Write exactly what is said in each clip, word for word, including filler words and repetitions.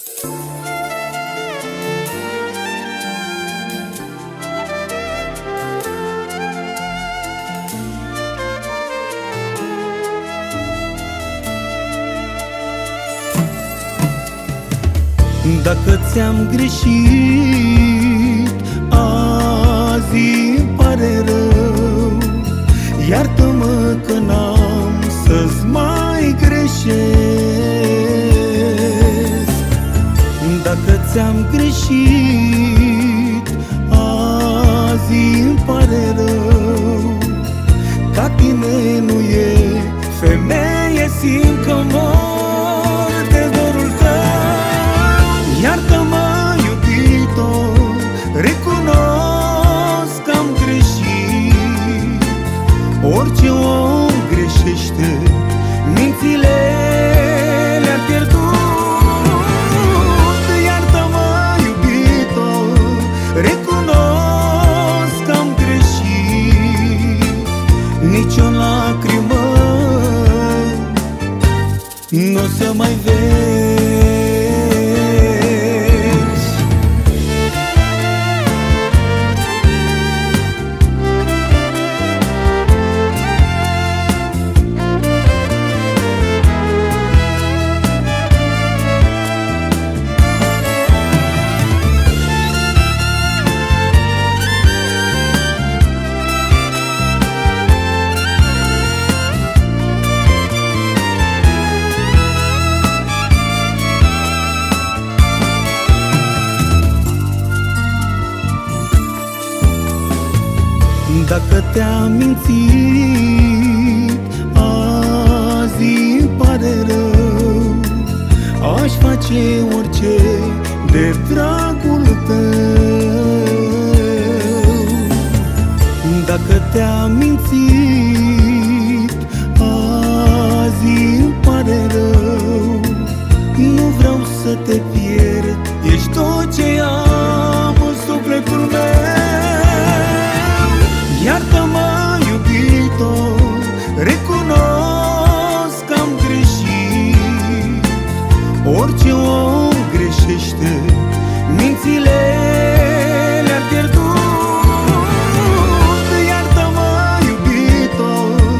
Dacă ți-am greșit, azi îmi pare rău. Iartă-mă că n-am să-ți mai greșesc. Dacă ți-am greșit, azi îmi pare rău. Ca tine nu e femeie, simt că mor de dorul tău. Iartă-mă, iubito, recunosc că am greșit. Orice om greșește, mințile le-a pierdut. Iartă-mă, iubito, recunosc că am greșit. Nici o lacrimă n-o să mai vezi. Dacă te-am mințit, azi îmi pare rău. Aș face orice de dragul tău. Dacă te-am mințit, azi îmi pare rău. Nu vreau să te pierd, ești tot ce am în sufletul meu. Iartă-mă, iubito, recunosc că am greșit. Orice om greșește, mințile le-a pierdut. Iartă-mă, iubito,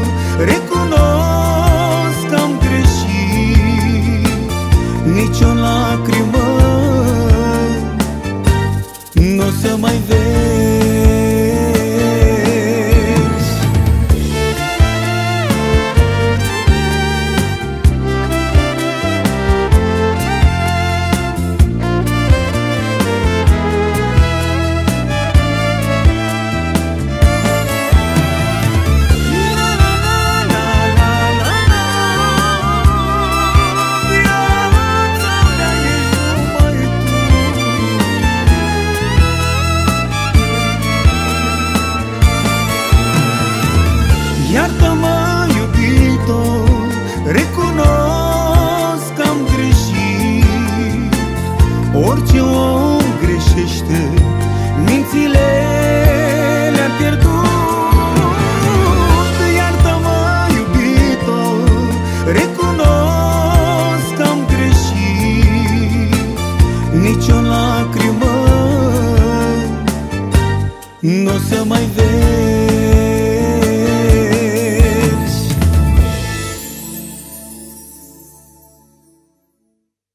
recunosc că am greșit. Nici o lacrimă n-o să mai vezi. Iartă-mă, iubito, recunosc că am greșit. Orice om greșește, mințile le-a pierdut. Iartă-mă, iubito, recunosc că am greșit. Nici o lacrimă n-o să mai vezi.